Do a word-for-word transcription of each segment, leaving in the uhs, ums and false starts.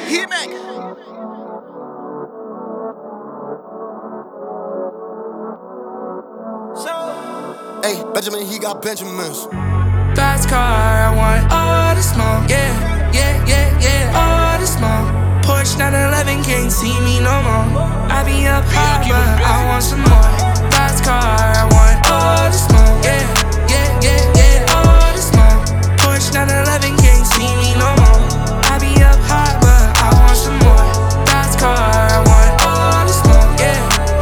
Hear me. Hey, Benjamin, he got Benjamins. Fast car, I want all the smoke. Yeah, yeah, yeah, yeah, all the smoke. Porsche nine eleven can't see me no more. I be up high, but I want some more. Fast car, I want all the smoke. Yeah, yeah, yeah, yeah, all the smoke. Porsche nine eleven can't see me no more. I be up high, but I want some more. Fast car, I want all the smoke. Yeah,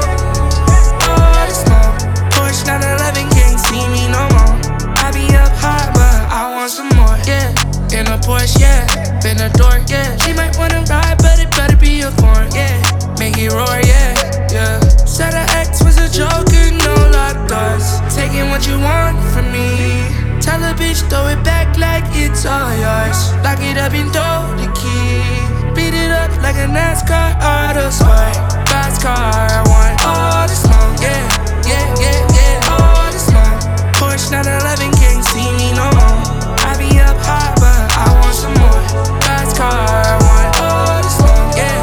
all the smoke. Porsche nine eleven can't see me no more. I be up high, but I want some more. Yeah, in a Porsche, yeah, been a dork, yeah. She might wanna ride, but it better be a foreign, yeah. Make it roar, yeah, yeah. Said her ex was a joker, no locked doors. Taking what you want from me. Tell a bitch, throw it back like it's all yours. Lock it up and throw the key. Beat it up like a NASCAR auto sport. Fast car, I want all the smoke, yeah, yeah, yeah, yeah, all the smoke. Porsche nine eleven can't see me no more. I be up high, but I want some more. Fast car, I want all the smoke, yeah,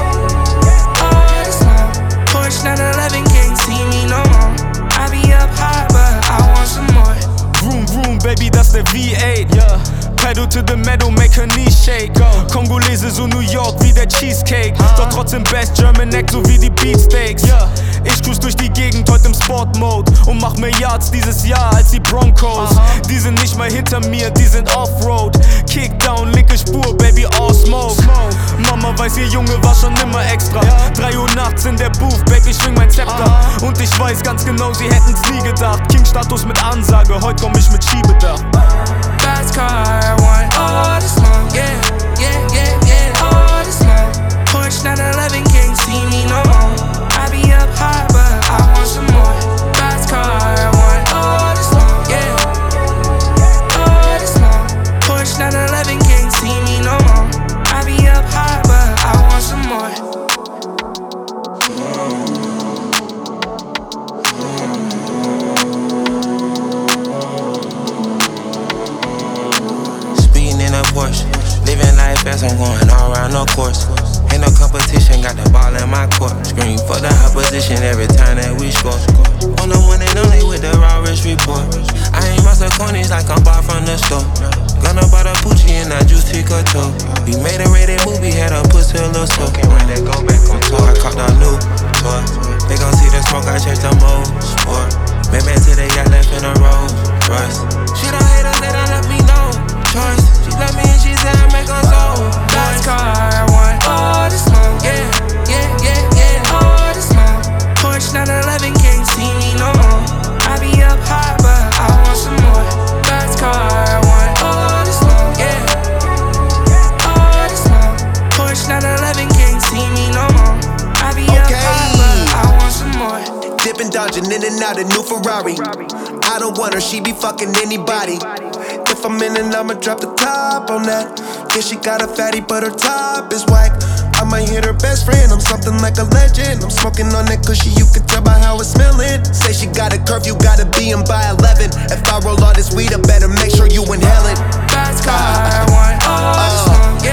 all the smoke. Porsche nine eleven can't see me no more. I be up high, but I want some more. Vroom vroom, baby, that's the V eight, yeah. Pedal to the metal, make her knees shake. Kongolese so New York wie der Cheesecake. Doch trotzdem best German Neck, so wie die Beatsteaks. Ich cruise durch die Gegend, heute im Sport-Mode. Und mach mehr Yards dieses Jahr als die Broncos. Die sind nicht mal hinter mir, die sind Offroad. Kickdown, linke Spur, Baby, all smoke. Mama weiß, ihr Junge war schon immer extra. Drei Uhr nachts in der Booth, Baby, schwing mein Zepter. Und ich weiß ganz genau, sie hätten's nie gedacht. King-Status mit Ansage, heute komm ich mit Schiebedach. Fast car, I want all the smoke, yeah, yeah, yeah, yeah, all the smoke. Porsche nine eleven can't see me no more. I be up high, but I want some more. Fast car, I want all the smoke, yeah, all the smoke. Porsche nine eleven can't see me no more. I be up high, but I want some more. Porsche. Living life fast, I'm going all around the course. Ain't no competition, got the ball in my court. Scream for the opposition every time that we score. On the one and only with the raw wrist report. I ain't muscle cornies like I'm bought from the store. Gonna buy the Poochie and that juice Ticoto. We made a rated movie, had a pussy a little so. Can't wait to go back on tour. I caught the new tour. They gon' see the smoke, I changed the mode. Sport. Maybe today I left in a Rolls Royce. She don't hate us, they don't let me know. Choice. She love me and she said I make her so. Fast car, I want all the smoke, yeah, yeah, yeah, yeah, all the smoke. Porsche nine eleven can't see me no more. I be up high, but I want some more. Fast car, I want all the smoke, yeah, all the smoke. Porsche nine eleven can't see me no more. I be up high, but I want some more. Dipping, dodging in and out a new Ferrari. I don't want her, she be fucking anybody. If I'm in and I'ma drop the top on that. Yeah, she got a fatty, but her top is whack. I might hit her best friend, I'm something like a legend. I'm smoking on that cushy, you can tell by how it's smelling. Say she got a curfew, gotta be in by eleven. If I roll all this weed, I better make sure you inhale it. Fast car, I want all the smoke, yeah.